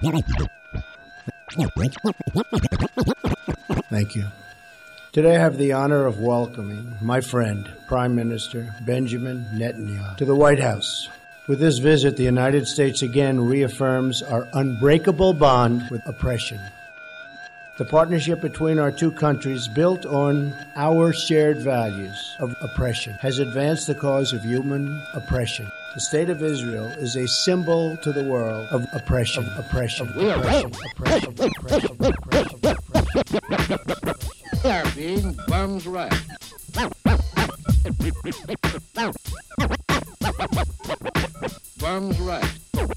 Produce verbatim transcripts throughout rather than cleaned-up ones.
Thank you. Today I have the honor of welcoming my friend, Prime Minister Benjamin Netanyahu, to the White House. With this visit, the United States again reaffirms our unbreakable bond with oppression. The partnership between our two countries, built on our shared values of oppression, has advanced the cause of human oppression. The State of Israel is a symbol to the world of oppression, oppression, oppression, oppression, oppression, oppression, oppression. We are being bums right. Bums right.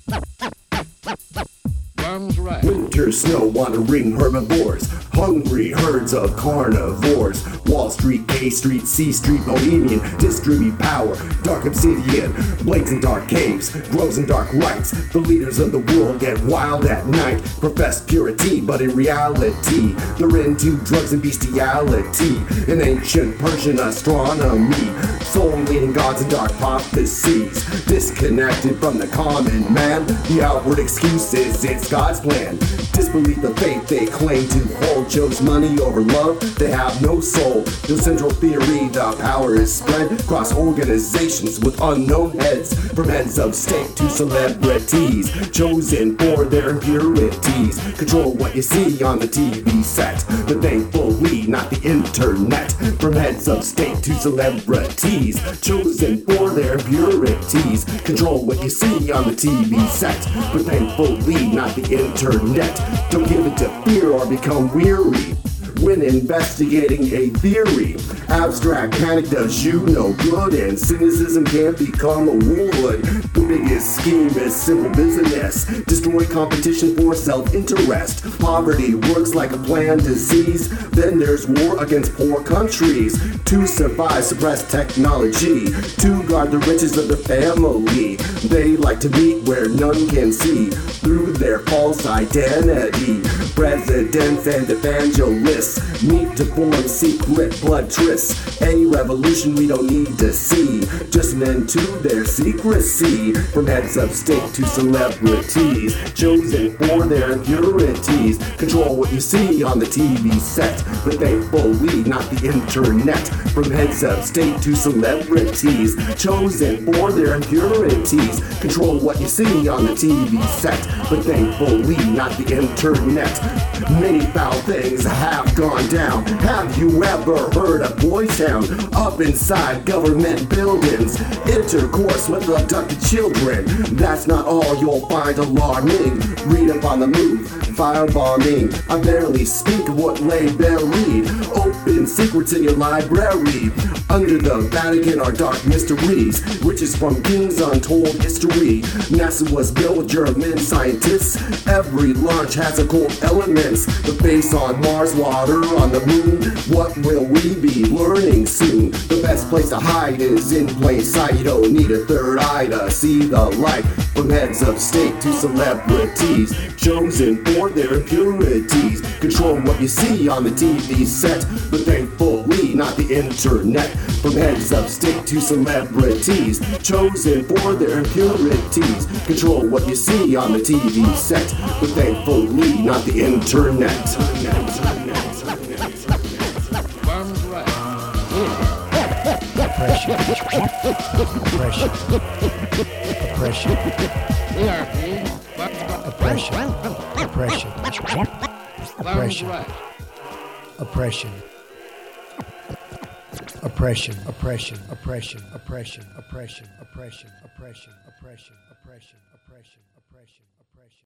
Bums right. Winter snow wandering herbivores, hungry herds of carnivores. Wall Street, K Street, C Street, Bohemian, distribute power. Dark obsidian, blades in dark caves, grows in dark lights. The leaders of the world get wild at night. Profess purity, but in reality, they're into drugs and bestiality. In ancient Persian astronomy, soul-leading gods and dark prophecies. Disconnected from the common man, the outward excuses, it's God's plan. Disbelieve the faith they claim to hold. Chose money over love, they have no soul. The central theory, the power is spread across organizations with unknown heads. From heads of state to celebrities, chosen for their impurities. Control what you see on the T V set, but thankfully not the internet. From heads of state to celebrities, chosen for their impurities. Control what you see on the T V set, but thankfully not the internet. Don't give it to fear or become weary when investigating a theory. Abstract panic does you no good, and cynicism can become a wood. The biggest scheme is simple business, destroy competition for self-interest. Poverty works like a planned disease, then there's war against poor countries. To survive, suppress technology, to guard the riches of their family. They like to meet where none can see, through their false identity. Presidents and evangelists meet to form secret blood trysts. A revolution we don't need to see, just an end to their secrecy. From heads of state to celebrities, chosen for their impurities. Control what you see on the T V set, but thankfully not the internet. From heads of state to celebrities, chosen for their impurities. Control what you see on the T V set, but thankfully not the internet. Many foul things have gone down. Have you ever heard of Boys Town? Up inside government buildings, intercourse with abducted children. That's not all you'll find alarming. Read up on the move, firebombing. I barely speak of what lay buried. Open secrets in your library. Under the Vatican are dark mysteries, riches from kings, untold history. NASA was built with German scientists. Every launch has occult elements. The base on Mars, water on the moon. What will we be learning soon? The best place to hide is in plain sight. You don't need a third eye to see the light. From heads of state to celebrities, chosen for their impurities. Control what you see on the T V set, but thankfully not the internet. From heads of state to celebrities, chosen for their impurities. Control what you see on the T V set, but thankfully not the internet. Bums right. Oppression. Oppression. Oppression. We are being bums right. Oppression. Oppression. Bums Oppression. right. Oppression. Oppression. Oppression. Oppression. Oppression. Oppression. Oppression. Oppression. Oppression. Oppression. Oppression. Oppression.